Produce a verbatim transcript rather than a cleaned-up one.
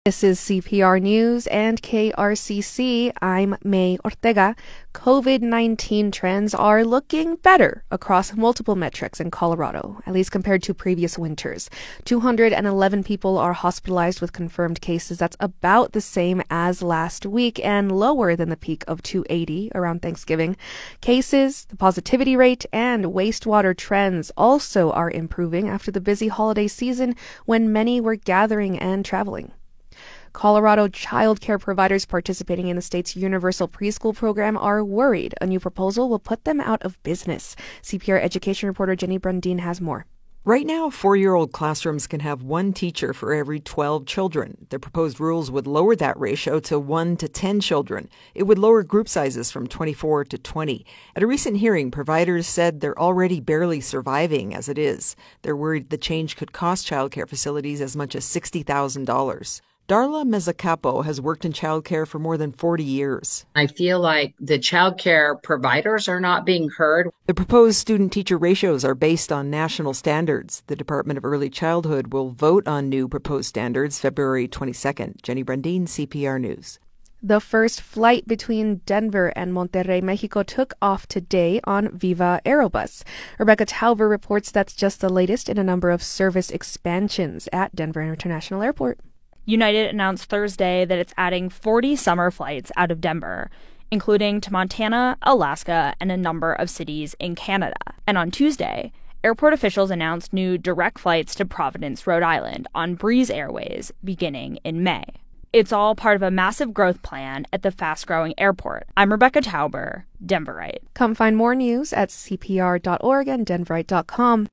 This is C P R News and K R C C. I'm May Ortega. COVID nineteen trends are looking better across multiple metrics in Colorado, at least compared to previous winters. two hundred eleven people are hospitalized with confirmed cases. That's about the same as last week and lower than the peak of two hundred eighty around Thanksgiving. Cases, the positivity rate, and wastewater trends also are improving after the busy holiday season when many were gathering and traveling. Colorado child care providers participating in the state's universal preschool program are worried a new proposal will put them out of business. C P R education reporter Jenny Brundin has more. Right now, four-year-old classrooms can have one teacher for every twelve children. The proposed rules would lower that ratio to one to ten children. It would lower group sizes from twenty-four to twenty. At a recent hearing, providers said they're already barely surviving as it is. They're worried the change could cost child care facilities as much as sixty thousand dollars. Darla Mezzacapo has worked in childcare for more than forty years. I feel like the childcare providers are not being heard. The proposed student-teacher ratios are based on national standards. The Department of Early Childhood will vote on new proposed standards February twenty-second. Jenny Brundin, C P R News. The first flight between Denver and Monterrey, Mexico took off today on Viva Aerobus. Rebecca Tauber reports that's just the latest in a number of service expansions at Denver International Airport. United announced Thursday that it's adding forty summer flights out of Denver, including to Montana, Alaska, and a number of cities in Canada. And on Tuesday, airport officials announced new direct flights to Providence, Rhode Island on Breeze Airways beginning in May. It's all part of a massive growth plan at the fast-growing airport. I'm Rebecca Tauber, Denverite. Come find more news at C P R dot org and Denverite dot com.